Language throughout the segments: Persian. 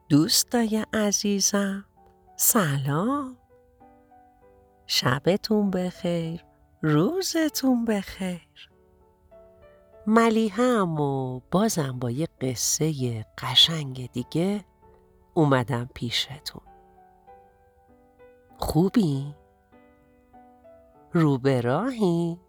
دوستای عزیزم، سلام. شبتون بخیر، روزتون بخیر. ملیحه‌ام و بازم با یه قصه قشنگ دیگه اومدم پیشتون. خوبی؟ رو به راهی؟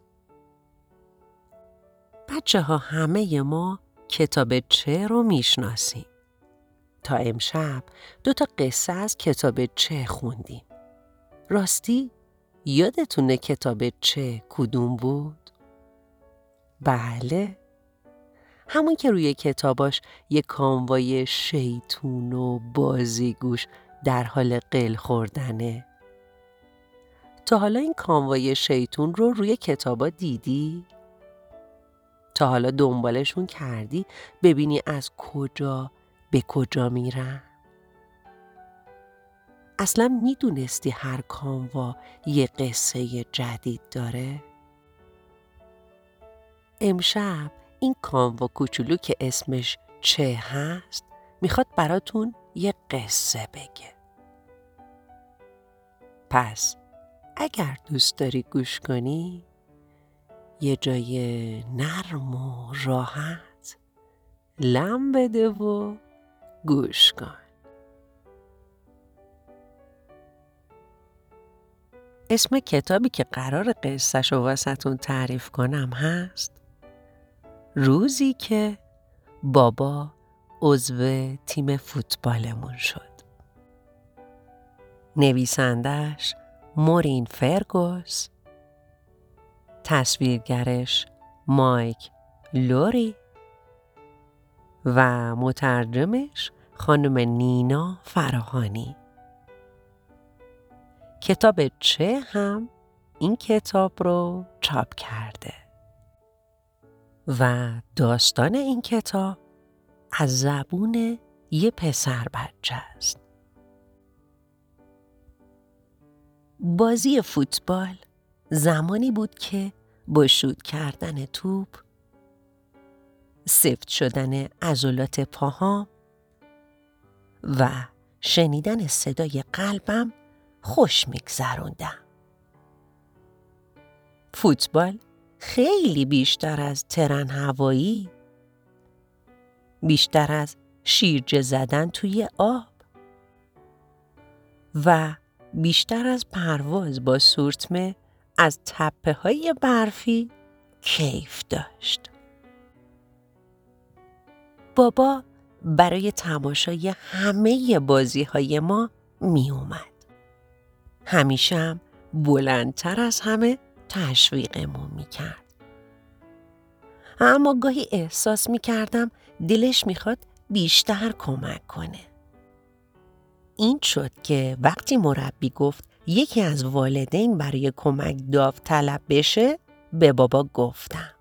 بچه‌ها همه ما کتاب چه رو میشناسیم. تا امشب 2 قصه از کتاب چه خوندیم. راستی یادتونه کتاب چه کدوم بود؟ بله، همون که روی کتاباش یه کاموای شیطون و بازیگوش در حال قل خوردنه. تا حالا این کاموای شیطون رو روی کتابا دیدی؟ تا حالا دنبالشون کردی ببینی از کجا به کجا میرن؟ اصلا میدونستی هر کاموا یه قصه جدید داره؟ امشب این کاموا کوچولو که اسمش چه هست میخواد براتون یه قصه بگه. پس اگر دوست داری گوش کنی یه جای نرم و راحت لم بده و گوش کن. اسم کتابی که قرار قصه‌شو واسه‌تون تعریف کنم هست روزی که بابا عضو تیم فوتبالمون شد. نویسندش مورین فرگوس، تصویرگرش مایک لوری و مترجمش خانم نینا فراهانی. کتاب چه هم این کتاب رو چاپ کرده و داستان این کتاب از زبون یه پسر بچه است. بازی فوتبال زمانی بود که با شوت کردن توپ، سفت شدن عضلات پاهام و شنیدن صدای قلبم خوش میگذروندم. فوتبال خیلی بیشتر از ترن هوایی، بیشتر از شیرجه زدن توی آب و بیشتر از پرواز با سورتمه از تپه های برفی کیف داشت. بابا برای تماشای همه بازی های ما می اومد. همیشه هم بلندتر از همه تشویقمون می کرد. اما گاهی احساس می کردم دلش می خواد بیشتر کمک کنه. این شد که وقتی مربی گفت یکی از والدین برای کمک داوطلب بشه به بابا گفتم.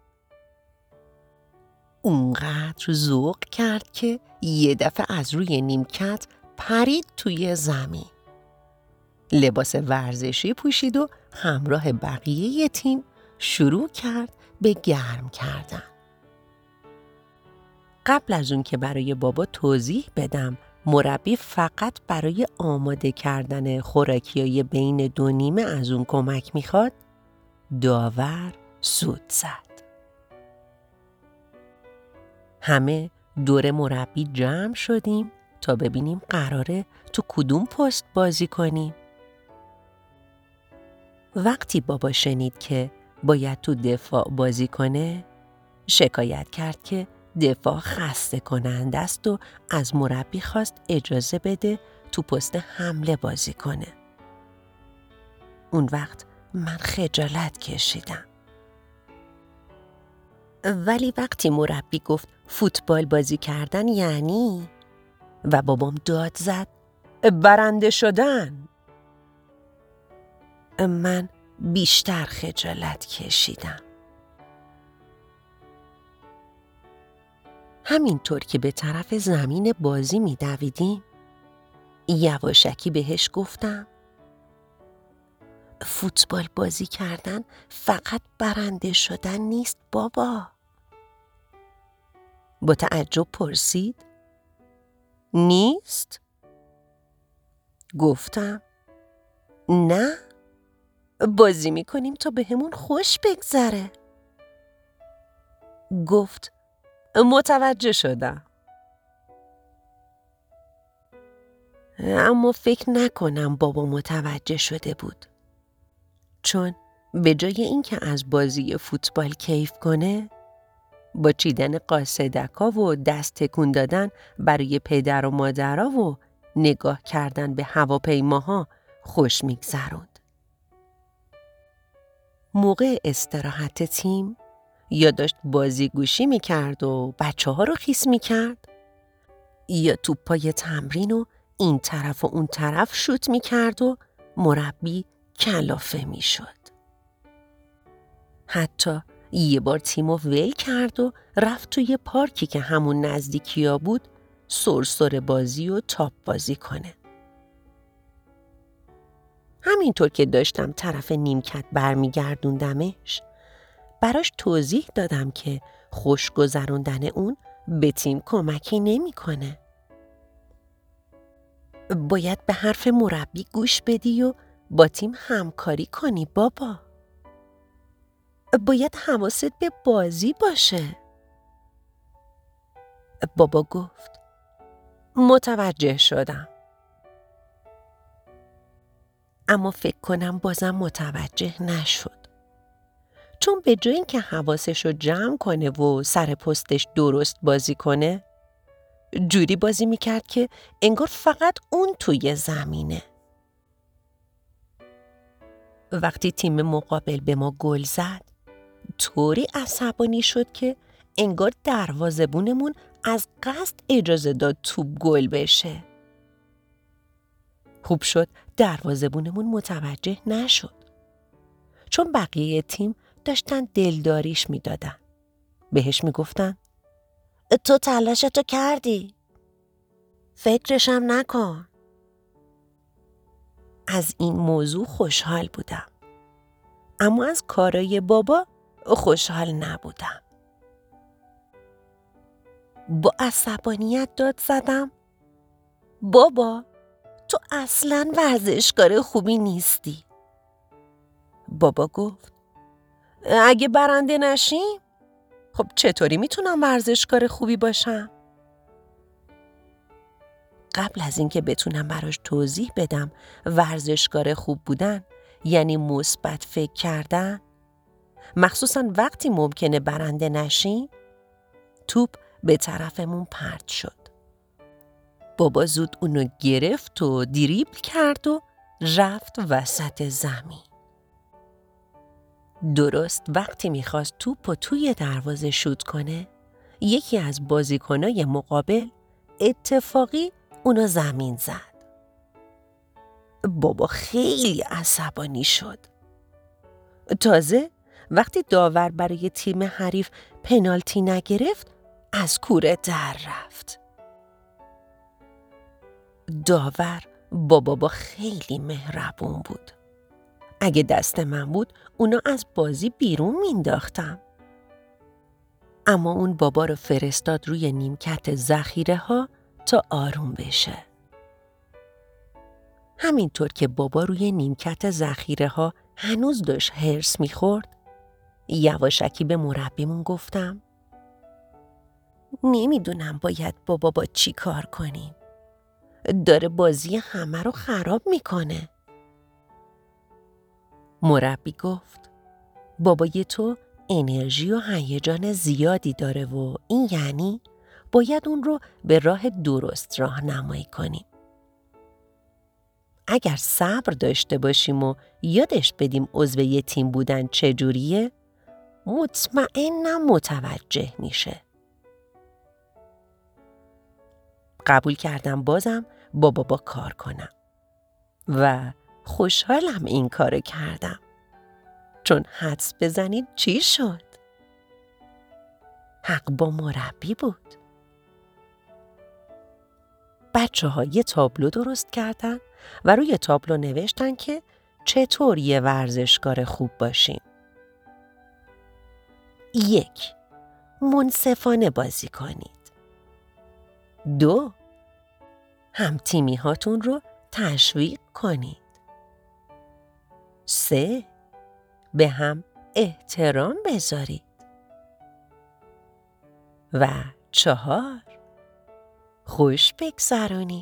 اونقدر ذوق کرد که یه دفعه از روی نیمکت پرید توی زمین. لباس ورزشی پوشید و همراه بقیه تیم شروع کرد به گرم کردن. قبل از اون که برای بابا توضیح بدم مربی فقط برای آماده کردن خوراکیای بین 2 نیمه از اون کمک میخواد، داور سود زد. همه دور مربی جمع شدیم تا ببینیم قراره تو کدوم پست بازی کنیم. وقتی بابا شنید که باید تو دفاع بازی کنه، شکایت کرد که دفاع خسته کننده است و از مربی خواست اجازه بده تو پست حمله بازی کنه. اون وقت من خجالت کشیدم. ولی وقتی مربی گفت فوتبال بازی کردن یعنی، و بابام داد زد برنده شدن، من بیشتر خجالت کشیدم. همینطور که به طرف زمین بازی می دویدیم یواشکی بهش گفتم فوتبال بازی کردن فقط برنده شدن نیست بابا. با تعجب پرسید نیست؟ گفتم نه، بازی میکنیم تا بهمون خوش بگذره. گفت متوجه شدم. اما فکر نکنم بابا متوجه شده بود. چون به جای اینکه از بازی فوتبال کیف کنه، با چیدن قاصدکا و دست تکون دادن برای پدر و مادرها و نگاه کردن به هواپیماها خوش میگذروند. موقع استراحت تیم یا داشت بازی گوشی میکرد و بچه ها رو خیس میکرد، یا توپای تمرین و این طرف و اون طرف شوت میکرد و مربی کلافه میشد. حتی یه بار تیمو ول کرد و رفت توی پارکی که همون نزدیکیا بود سرسر بازی و تاپ بازی کنه. همینطور که داشتم طرف نیمکت برمیگردوندمش، براش توضیح دادم که خوش گذروندن اون به تیم کمکی نمیکنه. باید به حرف مربی گوش بدی و با تیم همکاری کنی بابا. باید حواست به بازی باشه. بابا گفت متوجه شدم. اما فکر کنم بازم متوجه نشد. چون به جای اینکه حواسش رو جمع کنه و سر پستش درست بازی کنه، جوری بازی میکرد که انگار فقط اون توی زمینه. وقتی تیم مقابل به ما گل زد، طوری عصبانی شد که انگار دروازه‌بونمون از قصد اجازه داد توپ گل بشه. خوب شد دروازه‌بونمون متوجه نشد. چون بقیه تیم داشتن دلداریش میدادن. بهش میگفتن تو تلاشتو کردی. فکرشم نکن. از این موضوع خوشحال بودم. اما از کارای بابا خوشحال نبودم. با عصبانیت داد زدم بابا تو اصلاً ورزشکار خوبی نیستی. بابا گفت اگه برنده نشیم خب چطوری میتونم ورزشکار خوبی باشم؟ قبل از اینکه بتونم براش توضیح بدم ورزشکار خوب بودن یعنی مثبت فکر کردن، مخصوصاً وقتی ممکنه برنده نشیم، توپ به طرفمون پرت شد. بابا زود اونو گرفت و دریبل کرد و رفت وسط زمین. درست وقتی میخواست توپو توی دروازه شوت کنه، یکی از بازیکنای مقابل اتفاقی اونو زمین زد. بابا خیلی عصبانی شد. تازه وقتی داور برای تیم حریف پنالتی نگرفت، از کوره در رفت. داور با بابا خیلی مهربون بود. اگه دست من بود اونا از بازی بیرون مینداختم. اما اون بابا رو فرستاد روی نیمکت ذخیره ها تا آروم بشه. همینطور که بابا روی نیمکت ذخیره ها هنوز داشت هرس میخورد، یواشکی به مربیمون گفتم نمیدونم باید بابا با چی کار کنیم. داره بازی همه رو خراب میکنه. مربی گفت بابای تو انرژی و هیجان زیادی داره و این یعنی باید اون رو به راه درست راهنمایی کنیم. اگر صبر داشته باشیم و یادش بدیم عضو یه تیم بودن چجوریه، مطمئنم متوجه میشه. قبول کردم بازم با بابا کار کنم و خوشحالم این کارو کردم. چون حدس بزنید چی شد؟ حق با مربی بود. بچه‌ها یه تابلو درست کردن و روی تابلو نوشتن که چطور یه ورزشکار خوب باشیم. 1. منصفانه بازی کنید. 2. هم تیمی هاتون رو تشویق کنید. 3. به هم احترام بذارید. و 4. خوش بگذرونید.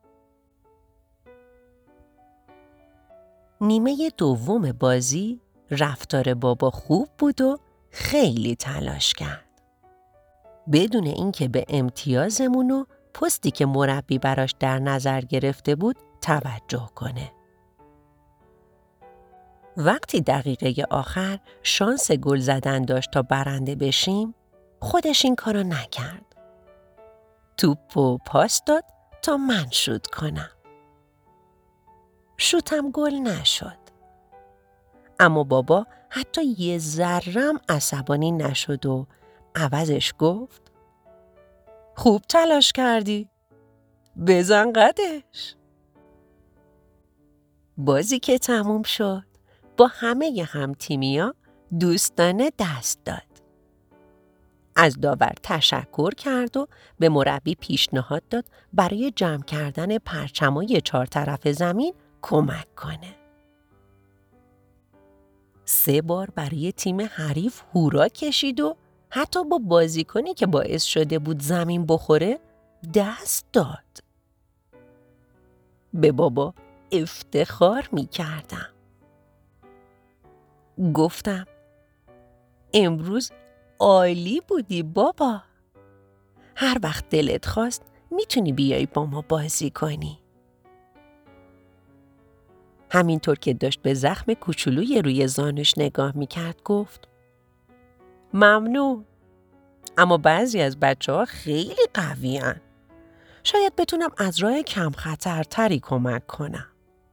نیمه دوم بازی رفتار بابا خوب بود و خیلی تلاش کرد. بدون اینکه به امتیازمون و پستی که مربی براش در نظر گرفته بود توجه کنه. وقتی دقیقه آخر شانس گل زدن داشت تا برنده بشیم، خودش این کارو نکرد. توپو پاس داد تا من شوت کنم. شوتم گل نشد. اما بابا حتی یه ذرم عصبانی نشد و عوضش گفت خوب تلاش کردی. بزن قدش. بازی که تموم شد با همه هم‌تیمی‌ها دوستانه دست داد. از داور تشکر کرد و به مربی پیشنهاد داد برای جمع کردن پرچمای 4 طرف زمین کمک کنه. 3 بار برای تیم حریف هورا کشید و حتی با بازیکنی که باعث شده بود زمین بخوره دست داد. به بابا افتخار می کردم. گفتم امروز عالی بودی بابا. هر وقت دلت خواست میتونی بیای با ما بازی کنی. همینطور که داشت به زخم کوچولوی روی زانوش نگاه میکرد گفت ممنون. اما بعضی از بچه‌ها خیلی قوی‌ان. شاید بتونم از راه کم خطرتری کمک کنم.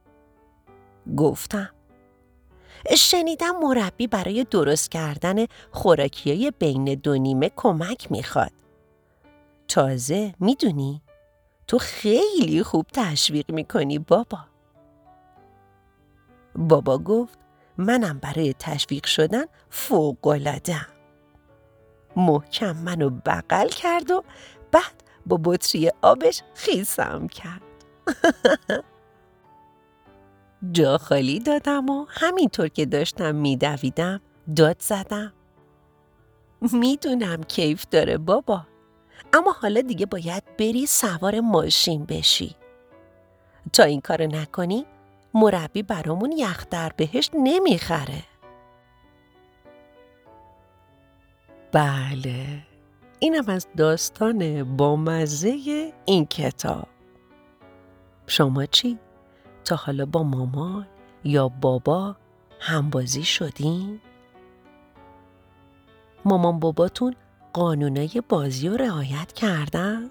گفتم شنیدم مربی برای درست کردن خوراکیای بین 2 نیمه کمک میخواد. تازه میدونی تو خیلی خوب تشویق میکنی بابا. بابا گفت منم برای تشویق شدن فوق‌العاده‌ام. محکم منو بغل کرد و بعد با بطری آبش خیسم کرد. جا خالی دادم و همینطور که داشتم میدویدم داد زدم میدونم کیف داره بابا، اما حالا دیگه باید بری سوار ماشین بشی. تا این کارو نکنی مربی برامون یخ در بهشت نمیخره. بله، اینم از داستان بامزه این کتاب. شما چی؟ تا حالا با مامان یا بابا همبازی شدین؟ مامان باباتون قانونای بازی رو رعایت کردن؟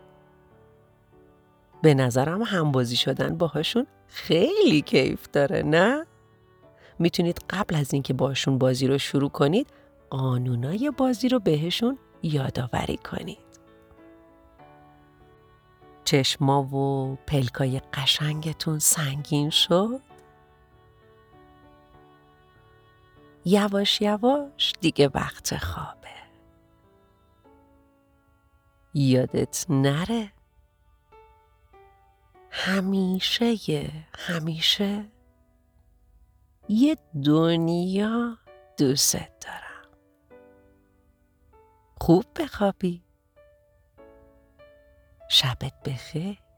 به نظرم همبازی شدن باهاشون خیلی کیف داره، نه؟ میتونید قبل از اینکه باشون بازی رو شروع کنید قانونای بازی رو بهشون یادآوری کنید. چشما و پلکای قشنگتون سنگین شد؟ یواش یواش دیگه وقت خوابه. یادت نره همیشه یه دنیا دوست دارم. خوب بخوابی. شبت بخیر.